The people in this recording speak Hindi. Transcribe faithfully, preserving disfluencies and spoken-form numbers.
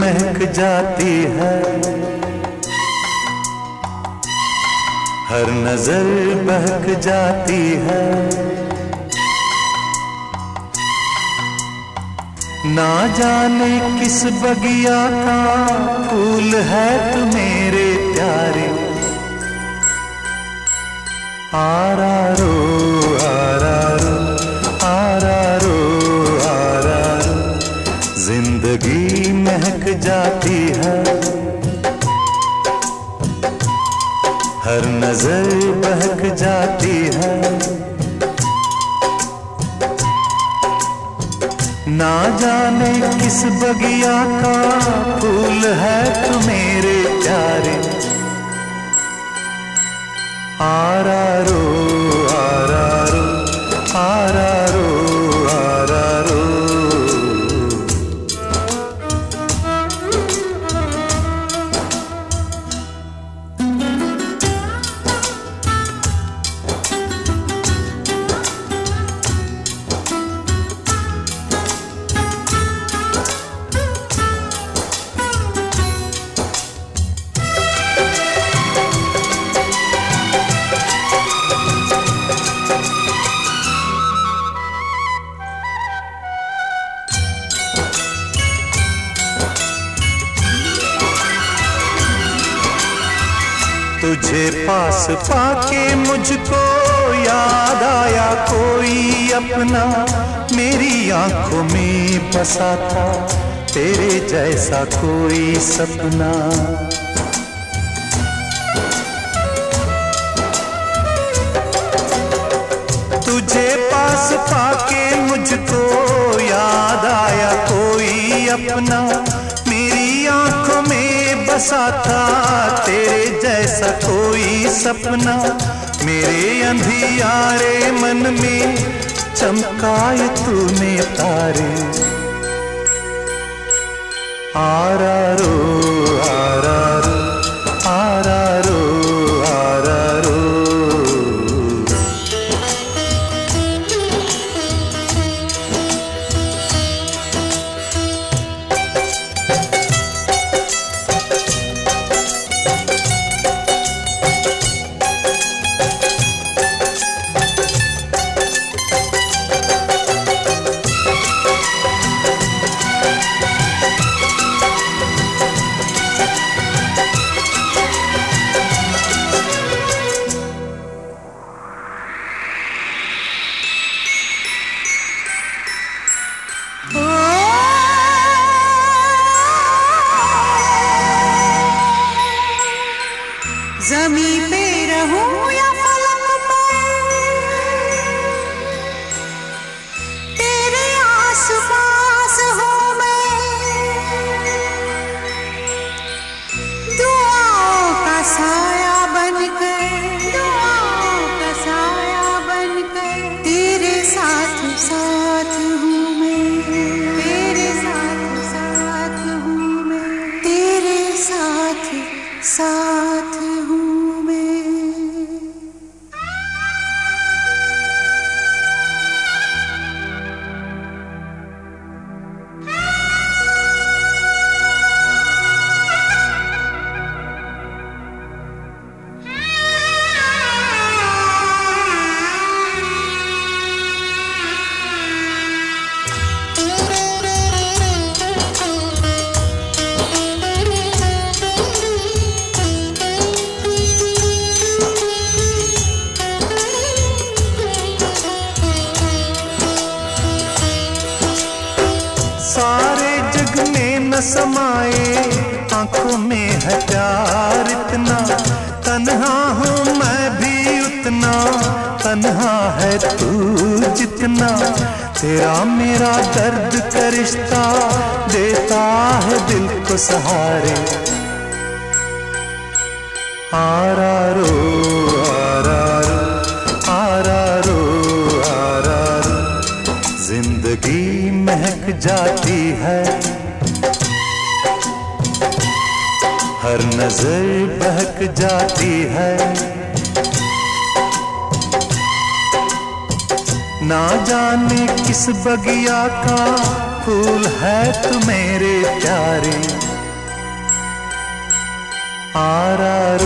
महक जाती है, हर नजर बहक जाती है। ना जाने किस बगिया का फूल है तू मेरे प्यारे। आरारो आरारो आरारो आरारो, जिंदगी महक जाती है, हर नजर बहक जाती है। ना जाने किस बगिया का फूल है तू मेरे प्यारे। आरारो आरारो आरारो आरारो। तुझे पास पाके मुझको याद आया कोई अपना, मेरी आंखों में बसा था तेरे जैसा कोई सपना। तुझे पास पाके मुझको याद आया कोई अपना, मेरी आंखों में बसा था तेरे जैसा कोई सपना। मेरे अंधियारे मन में चमकाए तूने तारे। आरारो आरारो आरारो आरारो। ज़मीं पे रहूं या फलक पर, तेरे आस-पास हूँ मैं। दुआओं का साया बनकर, दुआओं का साया बनकर, तेरे साथ साथ हूँ मैं। तेरे साथ साथ हूँ मैं, तेरे साथ साथ हूँ मैं। सारे जग में न समाए आंखों में है प्यार इतना, तन्हा हूँ मैं भी उतना, तन्हा है तू जितना। तेरा मेरा दर्द का रिश्ता देता है दिल को सहारे। आरारो आरारो आरारो आरारो, जिंदगी महक जाती है, हर नजर बहक जाती है। ना जाने किस बगिया का फूल है तू मेरे प्यारे। आरा